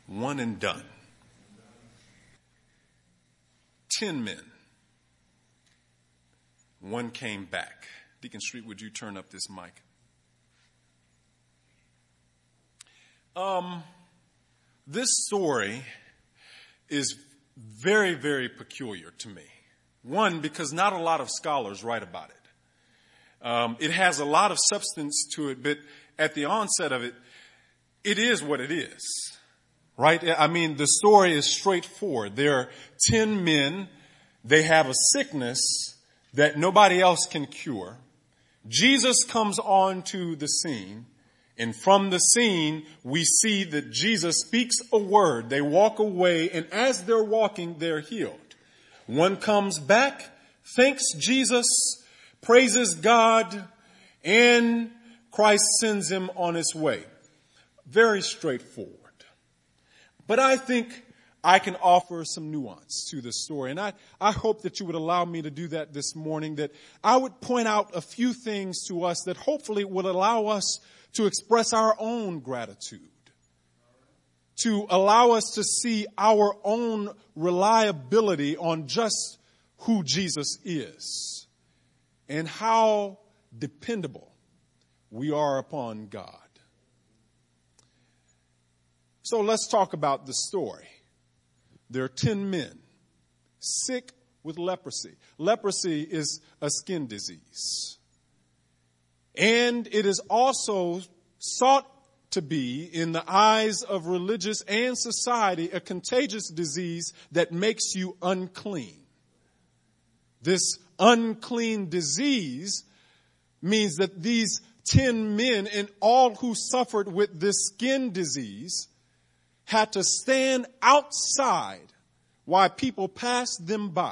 One and done. 10 men. One came back. Deacon Street, would you turn up this mic? This story is very, very peculiar to me. One, because not a lot of scholars write about it. It has a lot of substance to it, but at the onset of it, it is what it is. Right? I mean, the story is straightforward. There are 10 men. They have a sickness that nobody else can cure. Jesus comes onto the scene. And from the scene, we see that Jesus speaks a word. They walk away, and as they're walking, they're healed. One comes back, thanks Jesus, praises God, and Christ sends him on his way. Very straightforward. But I think I can offer some nuance to the story. And I hope that you would allow me to do that this morning, that I would point out a few things to us that hopefully would allow us to express our own gratitude, to allow us to see our own reliability on just who Jesus is and how dependable we are upon God. So let's talk about the story. There are 10 men sick with leprosy. Leprosy is a skin disease. And it is also sought to be, in the eyes of religious and society, a contagious disease that makes you unclean. This unclean disease means that these 10 men and all who suffered with this skin disease had to stand outside while people passed them by.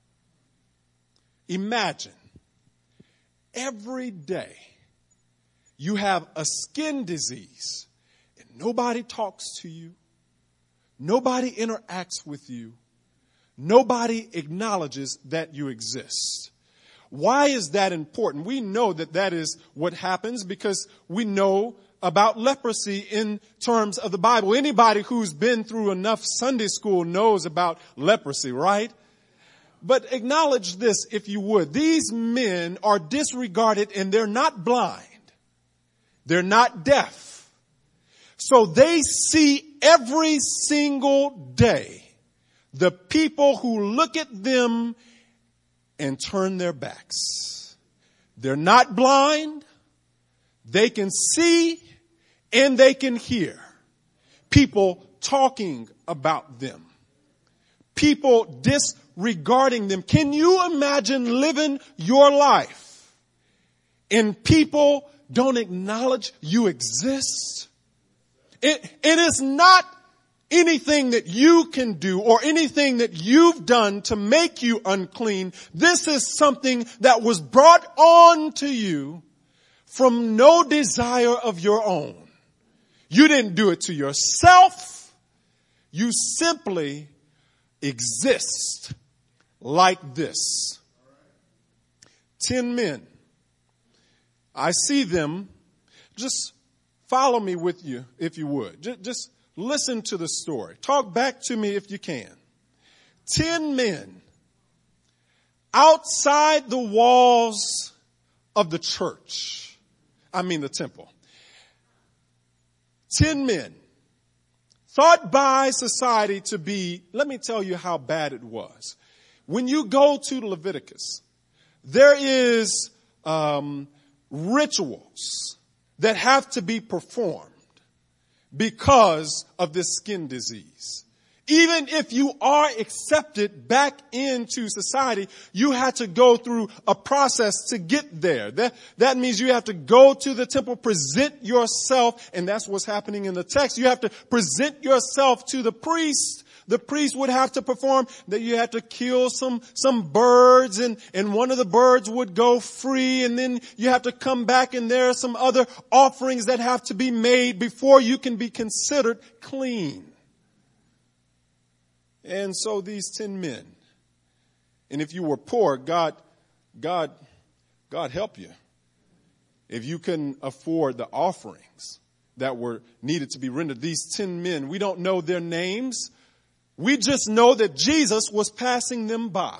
Imagine, every day you have a skin disease and nobody talks to you, nobody interacts with you, nobody acknowledges that you exist. Why is that important? We know that that is what happens because we know about leprosy in terms of the Bible. Anybody who's been through enough Sunday school knows about leprosy, right? But acknowledge this, if you would. These men are disregarded and they're not blind. They're not deaf. So they see every single day the people who look at them and turn their backs. They're not blind. They can see and they can hear people talking about them, people disregarding them. Can you imagine living your life and people don't acknowledge you exist? It is not anything that you can do or anything that you've done to make you unclean. This is something that was brought on to you from no desire of your own. You didn't do it to yourself. You simply exist like this. 10 men. I see them. Just follow me with you, if you would. Just listen to the story. Talk back to me if you can. 10 men outside the walls of the church. I mean the temple. 10 men thought by society to be, let me tell you how bad it was. When you go to Leviticus, there is rituals that have to be performed because of this skin disease. Even if you are accepted back into society, you had to go through a process to get there. That means you have to go to the temple, present yourself, and that's what's happening in the text. You have to present yourself to the priest. The priest would have to perform that. You had to kill some birds and one of the birds would go free, and then you have to come back and there are some other offerings that have to be made before you can be considered clean. And so these 10 men, and if you were poor, God help you. If you can afford the offerings, that were needed to be rendered. These 10 men, we don't know their names. We just know that Jesus was passing them by.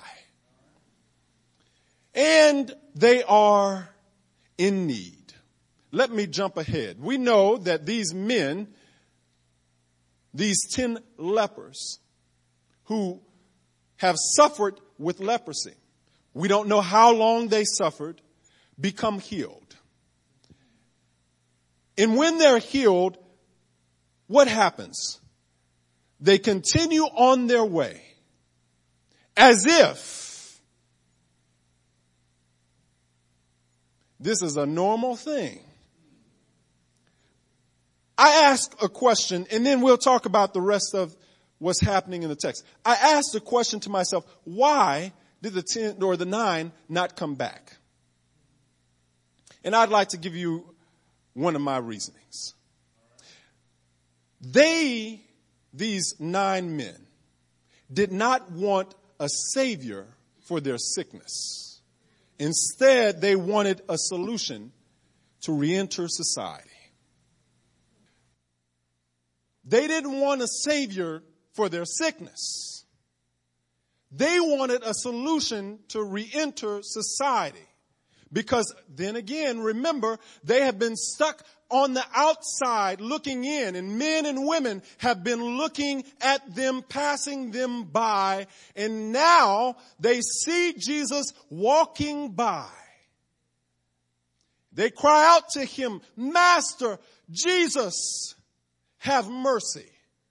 And they are in need. Let me jump ahead. We know that these men, these 10 lepers who have suffered with leprosy, we don't know how long they suffered, become healed. And when they're healed, what happens? They continue on their way as if this is a normal thing. I ask a question, and then we'll talk about the rest of what's happening in the text. I asked a question to myself, why did the 10 or the 9 not come back? And I'd like to give you one of my reasonings. These 9 men, did not want a savior for their sickness. Instead, they wanted a solution to re-enter society. They didn't want a savior for their sickness. They wanted a solution to re-enter society. Because then again, remember, they have been stuck on the outside looking in, and men and women have been looking at them, passing them by, and now they see Jesus walking by. They cry out to him, Master, Jesus, have mercy.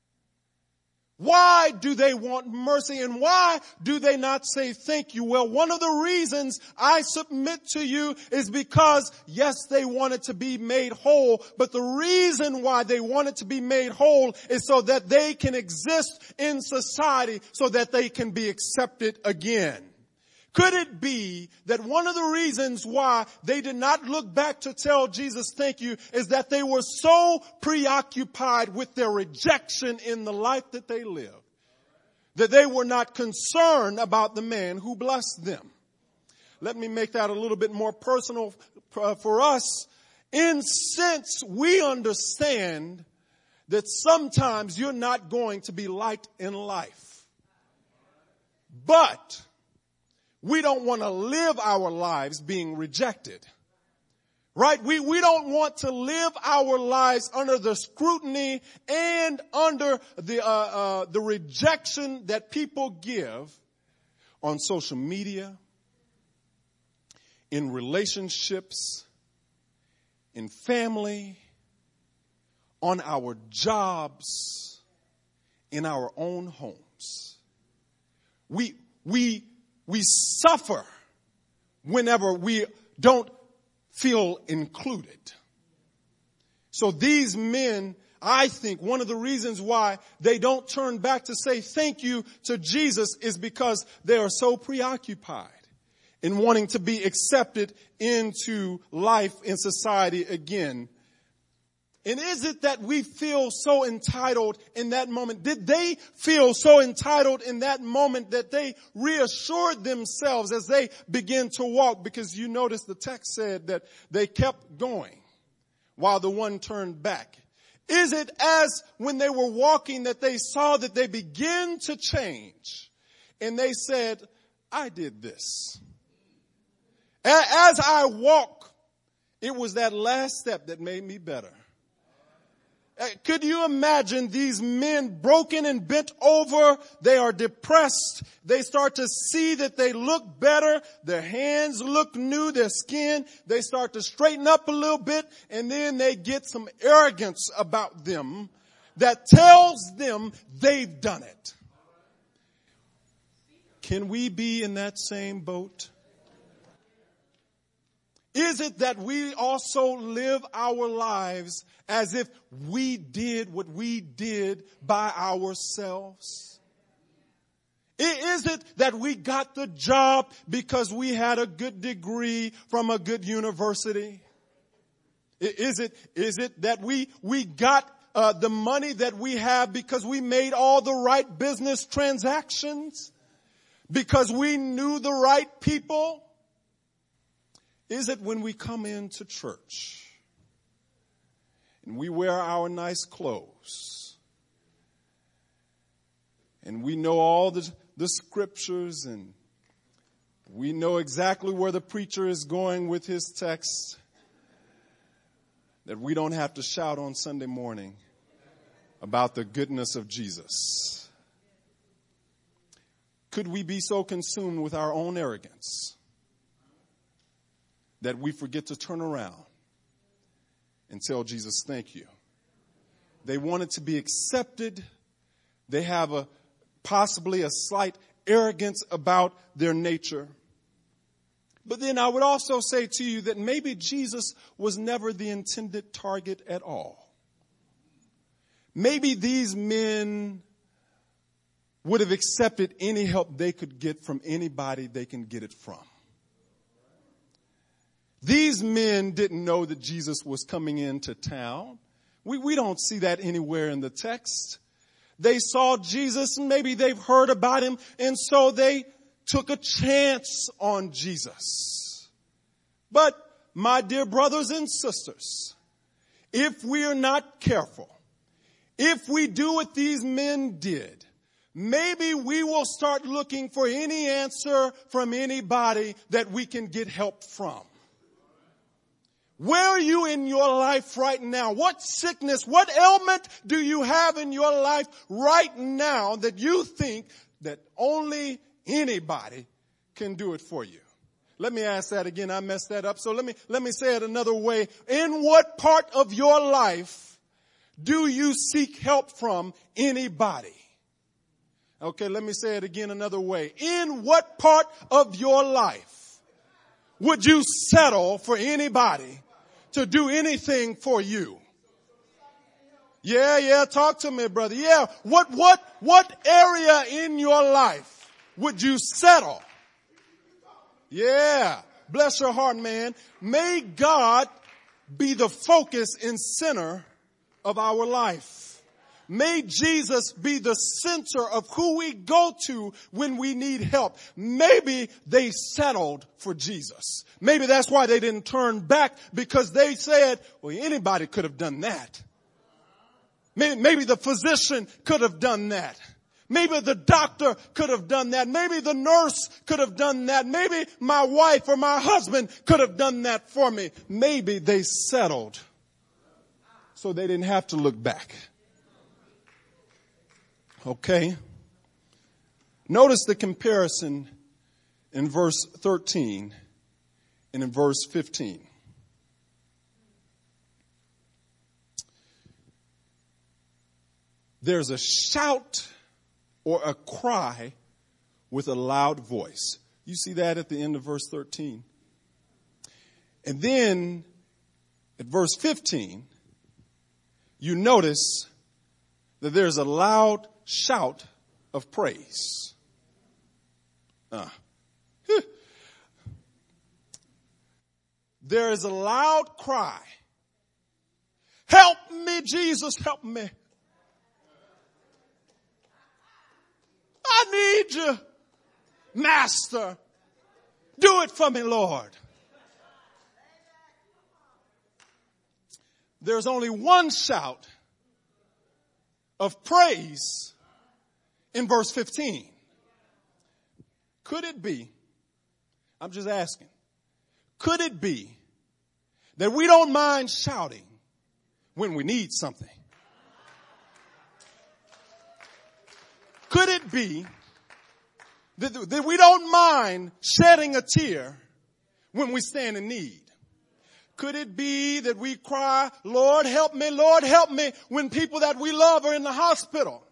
Why do they want mercy, and why do they not say thank you? Well, one of the reasons I submit to you is because, yes, they wanted to be made whole, but the reason why they wanted to be made whole is so that they can exist in society, so that they can be accepted again. Could it be that one of the reasons why they did not look back to tell Jesus thank you is that they were so preoccupied with their rejection in the life that they lived, that they were not concerned about the man who blessed them? Let me make that a little bit more personal for us. In sense, we understand that sometimes you're not going to be liked in life. But we don't want to live our lives being rejected. Right? We don't want to live our lives under the scrutiny and under the rejection that people give on social media, in relationships, in family, on our jobs, in our own homes. We suffer whenever we don't feel included. So these men, I think one of the reasons why they don't turn back to say thank you to Jesus is because they are so preoccupied in wanting to be accepted into life in society again. And is it that we feel so entitled in that moment? Did they feel so entitled in that moment that they reassured themselves as they began to walk? Because you notice the text said that they kept going while the one turned back. Is it as when they were walking that they saw that they began to change and they said, I did this. As I walk, it was that last step that made me better. Could you imagine these men broken and bent over? They are depressed. They start to see that they look better. Their hands look new. Their skin, they start to straighten up a little bit. And then they get some arrogance about them that tells them they've done it. Can we be in that same boat? Is it that we also live our lives as if we did what we did by ourselves? Is it that we got the job because we had a good degree from a good university? Is it that we got the money that we have because we made all the right business transactions? Because we knew the right people? Is it when we come into church and we wear our nice clothes, and we know all the scriptures, and we know exactly where the preacher is going with his text, that we don't have to shout on Sunday morning about the goodness of Jesus. Could we be so consumed with our own arrogance that we forget to turn around and tell Jesus, thank you? They wanted to be accepted. They have possibly a slight arrogance about their nature. But then I would also say to you that maybe Jesus was never the intended target at all. Maybe these men would have accepted any help they could get from anybody they can get it from. These men didn't know that Jesus was coming into town. We don't see that anywhere in the text. They saw Jesus and maybe they've heard about him, and so they took a chance on Jesus. But my dear brothers and sisters, if we are not careful, if we do what these men did, maybe we will start looking for any answer from anybody that we can get help from. Where are you in your life right now? What sickness, what ailment do you have in your life right now that you think that only anybody can do it for you? Let me ask that again. I messed that up. So let me say it another way. In what part of your life do you seek help from anybody? Okay, let me say it again another way. In what part of your life would you settle for anybody to do anything for you? Yeah, talk to me, brother. Yeah, what area in your life would you settle? Yeah, bless your heart, man. May God be the focus and center of our life. May Jesus be the center of who we go to when we need help. Maybe they settled for Jesus. Maybe that's why they didn't turn back, because they said, well, anybody could have done that. Maybe the physician could have done that. Maybe the doctor could have done that. Maybe the nurse could have done that. Maybe my wife or my husband could have done that for me. Maybe they settled so they didn't have to look back. Okay. Notice the comparison in verse 13 and in verse 15. There's a shout or a cry with a loud voice. You see that at the end of verse 13. And then at verse 15, you notice that there's a loud shout of praise. There is a loud cry. Help me, Jesus, help me. I need you, Master. Do it for me, Lord. There's only one shout of praise in verse 15. Could it be, I'm just asking, could it be that we don't mind shouting when we need something? Could it be that we don't mind shedding a tear when we stand in need? Could it be that we cry, Lord, help me, when people that we love are in the hospital?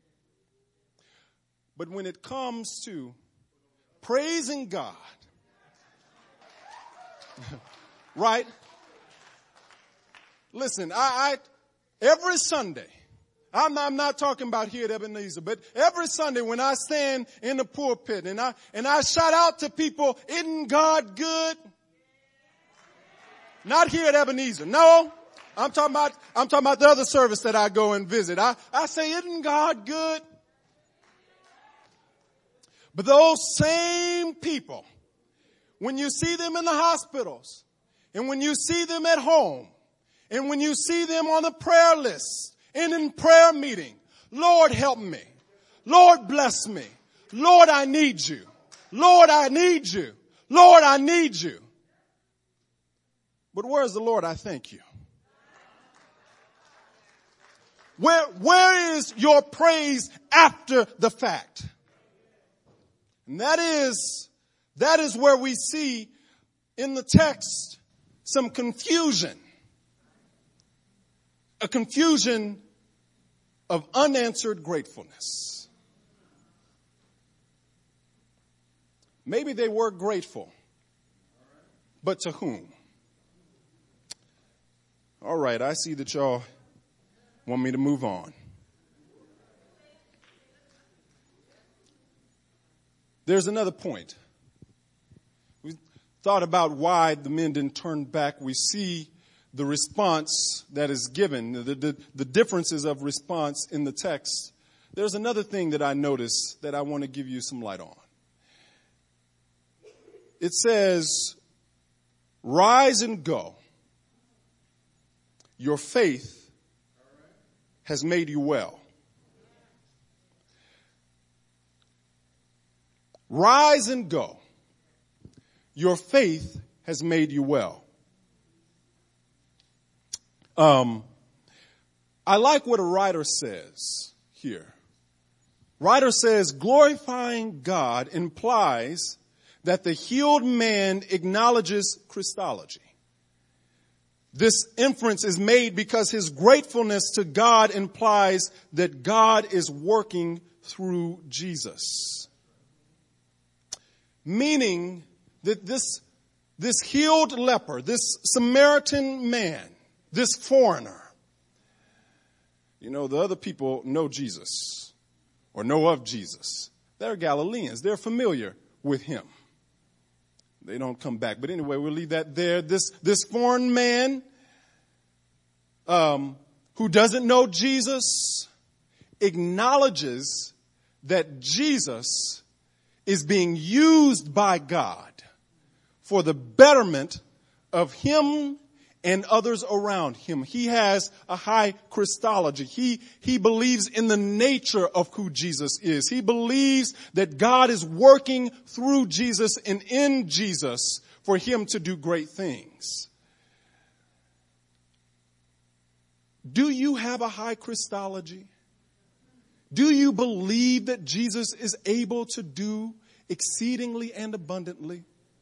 But when it comes to praising God, right? Listen, I every Sunday, I'm not talking about here at Ebenezer, but every Sunday when I stand in the pulpit and I shout out to people, isn't God good? Not here at Ebenezer. No, I'm talking about the other service that I go and visit. I say, isn't God good? But those same people, when you see them in the hospitals and when you see them at home And when you see them on the prayer list and in prayer meeting, Lord, help me. Lord, bless me. Lord, I need you. Lord, I need you. Lord, I need you. But where's the Lord, I thank you? Where is your praise after the fact? And that is where we see in the text some confusion. A confusion of unanswered gratefulness. Maybe they were grateful, but to whom? All right, I see that y'all want me to move on. There's another point. We thought about why the men didn't turn back. We see the response that is given, the differences of response in the text. There's another thing that I noticed that I want to give you some light on. It says, rise and go. Your faith has made you well. Rise and go. Your faith has made you well. I like what a writer says here. Writer says, glorifying God implies that the healed man acknowledges Christology. This inference is made because his gratefulness to God implies that God is working through Jesus. Meaning that this healed leper, this Samaritan man, this foreigner, the other people know Jesus or know of Jesus. They're Galileans. They're familiar with him. They don't come back. But anyway, we'll leave that there. This foreign man who doesn't know Jesus acknowledges that Jesus is being used by God for the betterment of him and others around him. He has a high Christology. He believes in the nature of who Jesus is. He believes that God is working through Jesus and in Jesus for him to do great things. Do you have a high Christology? Do you believe that Jesus is able to do exceedingly and abundantly?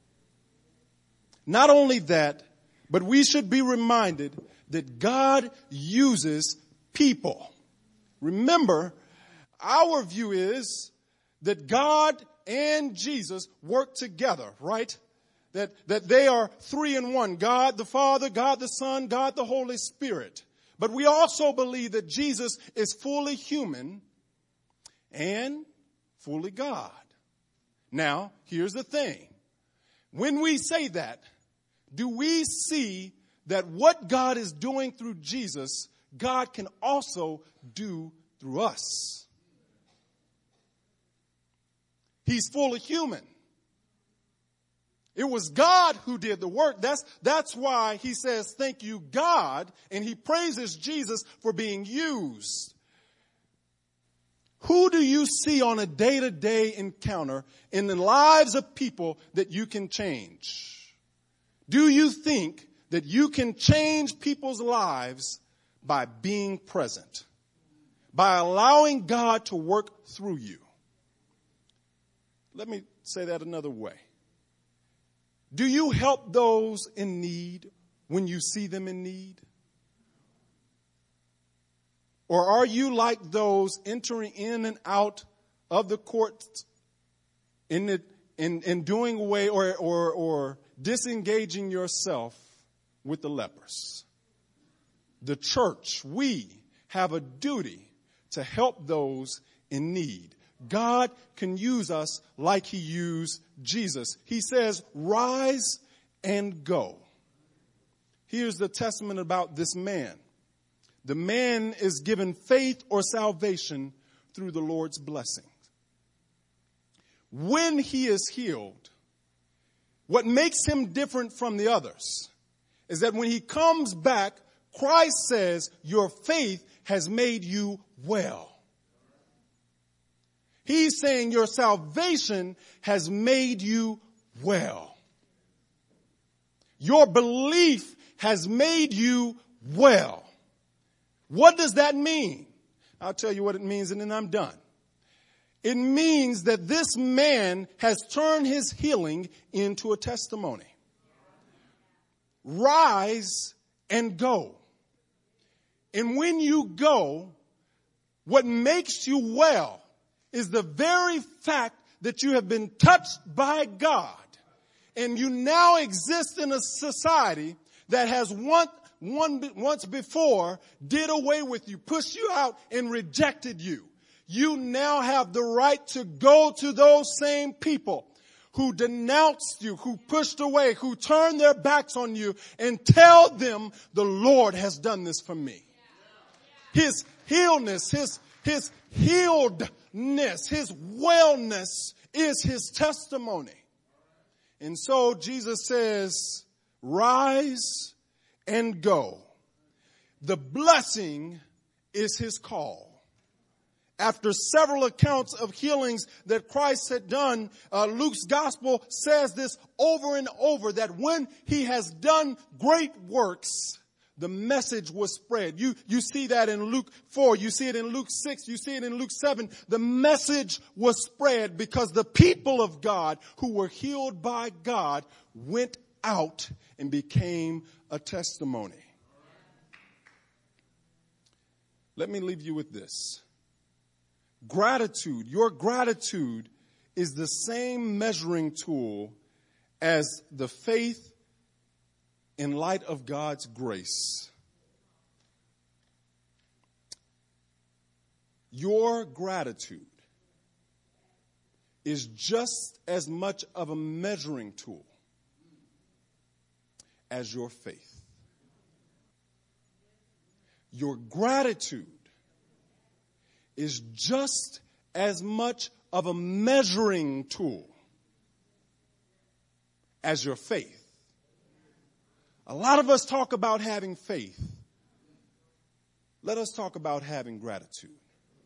Not only that, but we should be reminded that God uses people. Remember, our view is that God and Jesus work together, right? That they are three in one. God the Father, God the Son, God the Holy Spirit. But we also believe that Jesus is fully human and fully God. Now, here's the thing. When we say that, do we see that what God is doing through Jesus, God can also do through us? He's fully human. It was God who did the work. That's why he says, thank you, God, and he praises Jesus for being used. Who do you see on a day-to-day encounter in the lives of people that you can change? Do you think that you can change people's lives by being present? By allowing God to work through you? Let me say that another way. Do you help those in need when you see them in need? Or are you like those entering in and out of the courts in doing away or disengaging yourself with the lepers? The church, we have a duty to help those in need. God can use us like he used Jesus. He says, rise and go. Here's the testament about this man. The man is given faith or salvation through the Lord's blessing. When he is healed, what makes him different from the others is that when he comes back Christ says your faith has made you well. He's saying your salvation has made you well. Your belief has made you well. What does that mean? I'll tell you what it means and then I'm done. It means that this man has turned his healing into a testimony. Rise and go. And when you go, what makes you well is the very fact that you have been touched by God. And you now exist in a society that has once before did away with you, pushed you out, and rejected you. You now have the right to go to those same people who denounced you, who pushed away, who turned their backs on you, and tell them the Lord has done this for me. His healness, his healedness, his wellness is his testimony. And so Jesus says, rise and go. The blessing is his call. After several accounts of healings that Christ had done, Luke's gospel says this over and over, that when he has done great works, the message was spread. You see that in Luke 4. You see it in Luke 6. You see it in Luke 7. The message was spread because the people of God who were healed by God went out and became a testimony. Let me leave you with this. Gratitude, your gratitude is the same measuring tool as the faith in light of God's grace. Your gratitude is just as much of a measuring tool as your faith. Your gratitude is just as much of a measuring tool as your faith. A lot of us talk about having faith. Let us talk about having gratitude.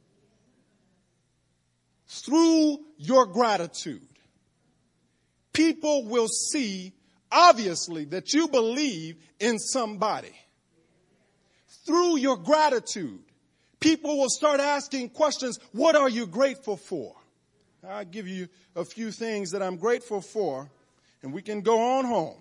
Through your gratitude, people will see, obviously, that you believe in somebody. Through your gratitude, people will start asking questions. What are you grateful for? I'll give you a few things that I'm grateful for, and we can go on home.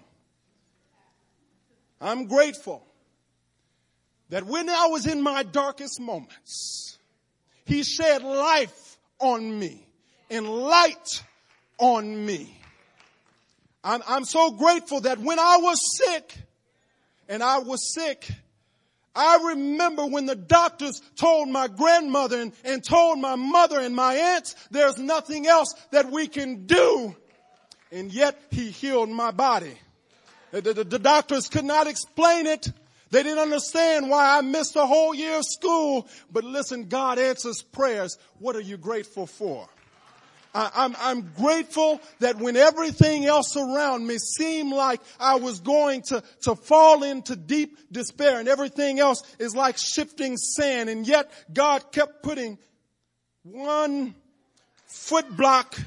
I'm grateful that when I was in my darkest moments, he shed life on me and light on me. I'm so grateful that when I was sick, I remember when the doctors told my grandmother and told my mother and my aunts, there's nothing else that we can do. And yet he healed my body. The doctors could not explain it. They didn't understand why I missed a whole year of school. But listen, God answers prayers. What are you grateful for? I'm grateful that when everything else around me seemed like I was going to fall into deep despair and everything else is like shifting sand, and yet God kept putting one foot block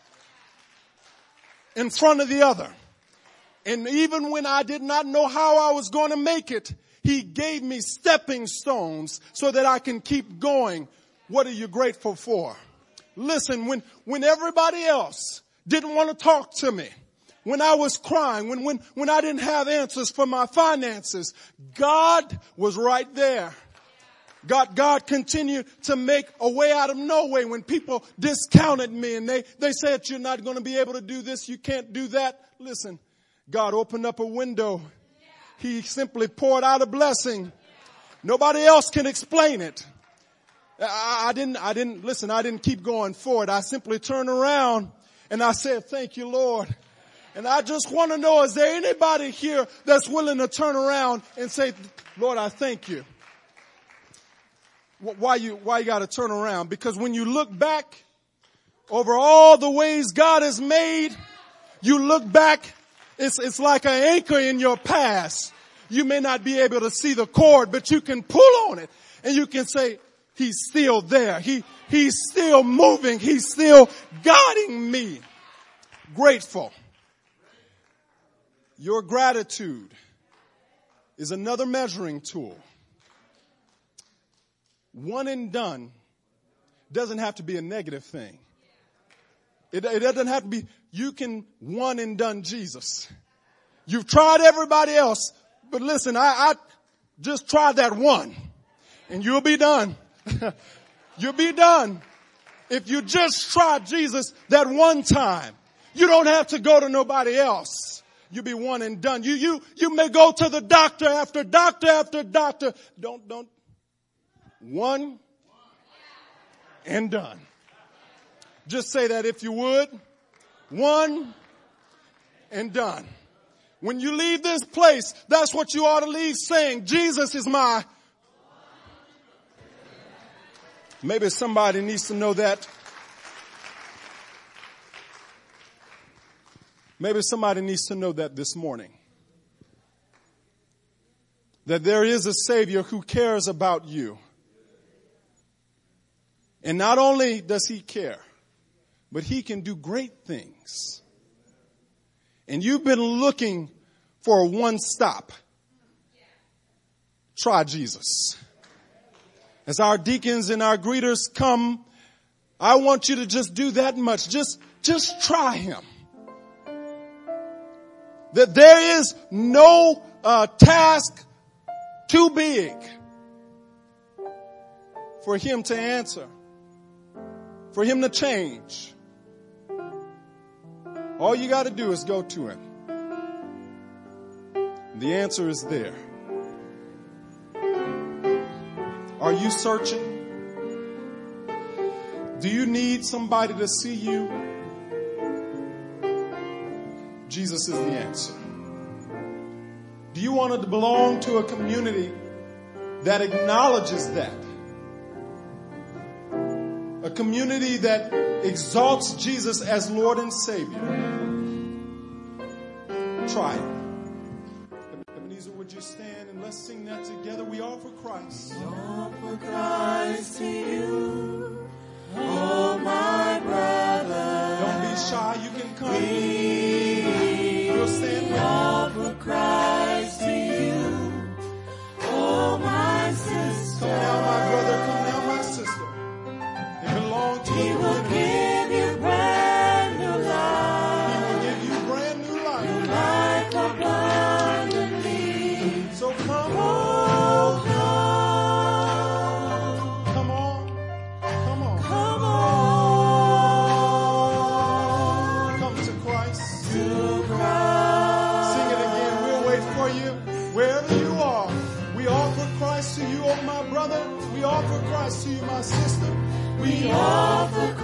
in front of the other. And even when I did not know how I was going to make it, he gave me stepping stones so that I can keep going. What are you grateful for? Listen, when everybody else didn't want to talk to me, when I was crying, when I didn't have answers for my finances, God was right there. God continued to make a way out of no way when people discounted me and they said, you're not going to be able to do this, you can't do that. Listen, God opened up a window. He simply poured out a blessing. Nobody else can explain it. I didn't keep going forward. I simply turned around and I said, thank you, Lord. And I just want to know, is there anybody here that's willing to turn around and say, Lord, I thank you? Why you got to turn around? Because when you look back over all the ways God has made, you look back, it's like an anchor in your past. You may not be able to see the cord, but you can pull on it and you can say, he's still there. He's still moving. He's still guiding me. Grateful. Your gratitude is another measuring tool. One and done doesn't have to be a negative thing. It doesn't have to be, you can one and done Jesus. You've tried everybody else, but listen, I just tried that one and you'll be done. You'll be done. If you just try Jesus that one time, you don't have to go to nobody else. You'll be one and done. You may go to the doctor after doctor after doctor. Don't. One and done. Just say that if you would. One and done. When you leave this place, that's what you ought to leave saying. Jesus is my. Maybe somebody needs to know that. Maybe somebody needs to know that this morning. That there is a Savior who cares about you. And not only does he care, but he can do great things. And you've been looking for a one stop. Try Jesus. As our deacons and our greeters come, I want you to just do that much. Just try him. That there is no task too big for him to answer, for him to change. All you got to do is go to him. The answer is there. Are you searching? Do you need somebody to see you? Jesus is the answer. Do you want to belong to a community that acknowledges that? A community that exalts Jesus as Lord and Savior? Try it. Ebenezer, would you stand and let's sing that together? We offer Christ. We offer Christ to you, oh my brother. Don't be shy, you can come. We'll stand. We offer Christ to you, oh my sister. Come now, my brother, come now, my sister. They belong to He you. will give you brand new life. He will give you brand new life. New life abundantly. So come Oh, come. Come on. Come on. Come on. Come to Christ. To Christ. Sing it again. We'll wait for you wherever you are. We offer Christ to you, oh my brother. We offer Christ to you, my sister. We offer